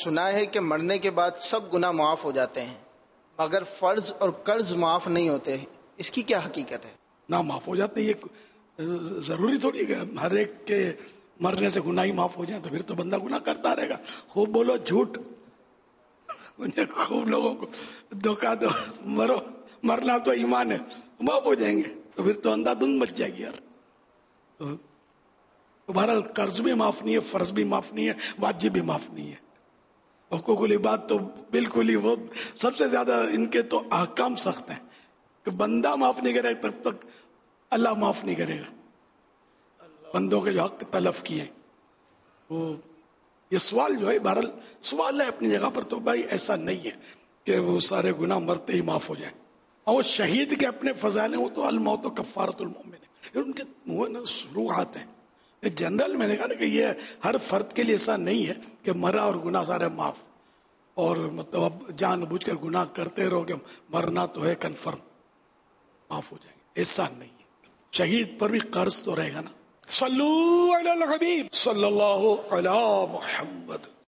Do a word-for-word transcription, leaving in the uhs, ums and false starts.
سنا ہے کہ مرنے کے بعد سب گناہ معاف ہو جاتے ہیں مگر فرض اور قرض معاف نہیں ہوتے، اس کی کیا حقیقت ہے؟ نہ معاف ہو جاتے، یہ ضروری تھوڑی کہ ہر ایک کے مرنے سے گناہ ہی معاف ہو جائیں، تو پھر تو بندہ گناہ کرتا رہے گا. خوب بولو جھوٹ، انہیں خوب لوگوں کو دھوکہ دو، مرو، مرنا تو ایمان ہے، معاف ہو جائیں گے، تو پھر تو اندھا دھند مچ جائے گی یار. تو بہرحال قرض بھی معاف نہیں ہے، فرض بھی معاف نہیں ہے، واجب بھی معاف نہیں ہے. حقوق العباد تو بالکل ہی، وہ سب سے زیادہ ان کے تو احکام سخت ہیں کہ بندہ معاف نہیں کرے تب تک اللہ معاف نہیں کرے گا. بندوں کے جو حق تلف کیے، وہ یہ سوال جو ہے بہرحال سوال ہے اپنی جگہ پر، تو بھائی ایسا نہیں ہے کہ وہ سارے گناہ مرتے ہی معاف ہو جائیں. اور وہ شہید کے اپنے فضائل ہیں، وہ تو الموت و کفارۃ المؤمن ہے، ان کے وہ نا شروعات ہیں. جنرل میں نے کہا نا کہ یہ ہر فرد کے لیے ایسا نہیں ہے کہ مرا اور گناہ سارے معاف، اور مطلب اب جان بوجھ کر گناہ کرتے رہو کہ مرنا تو ہے کنفرم، معاف ہو جائیں گے، ایسا نہیں ہے. شہید پر بھی قرض تو رہے گا نا. صلو علی الحبیب صلی اللہ علی محمد.